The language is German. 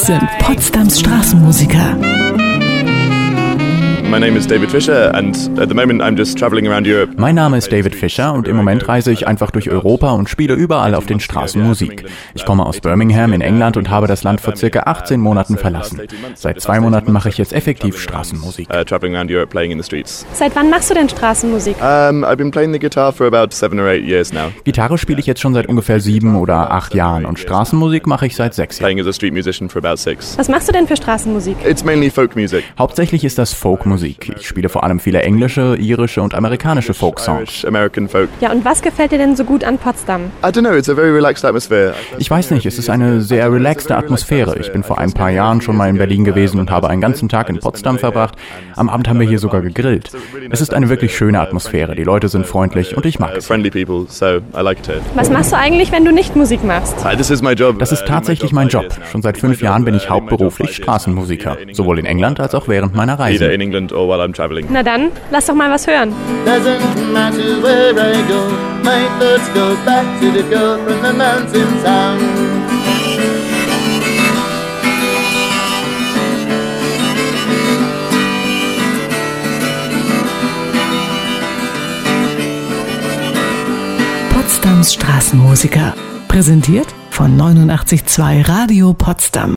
sind Potsdams Straßenmusiker. Mein Name ist David Fischer and at the moment I'm just traveling around Europe. Mein Name ist David Fischer und im Moment reise ich einfach durch Europa und spiele überall auf den Straßen Musik. Ich komme aus Birmingham in England und habe das Land vor circa 18 Monaten verlassen. Seit 2 Monaten mache ich jetzt effektiv Straßenmusik. Traveling around Europe playing in the streets. Seit wann machst du denn Straßenmusik? I've been playing the guitar for about 7 or 8 years now. Gitarre spiele ich jetzt schon seit ungefähr 7 oder 8 Jahren und Straßenmusik mache ich seit 6 Jahren. Playing as a street musician for about 6. Was machst du denn für Straßenmusik? It's mainly folk music. Hauptsächlich ist das Folkmusik. Ich spiele vor allem viele englische, irische und amerikanische Folksongs. American folk. Ja, und was gefällt dir denn so gut an Potsdam? I don't know, it's a very relaxed atmosphere. Ich weiß nicht, es ist eine sehr relaxte Atmosphäre. Ich bin vor ein paar Jahren schon mal in Berlin gewesen und habe einen ganzen Tag in Potsdam verbracht. Am Abend haben wir hier sogar gegrillt. Es ist eine wirklich schöne Atmosphäre. Die Leute sind freundlich und ich mag es. Friendly people, so I like it here. Was machst du eigentlich, wenn du nicht Musik machst? This is my job. Das ist tatsächlich mein Job. Schon seit 5 Jahren bin ich hauptberuflich Straßenmusiker. Sowohl in England als auch während meiner Reise. Either in England or while I'm traveling. Na dann, lass doch mal was hören. Doesn't matter where I go, my thoughts go back to the girl from the mountain town. Potsdams Straßenmusiker. Präsentiert von 89.2 Radio Potsdam.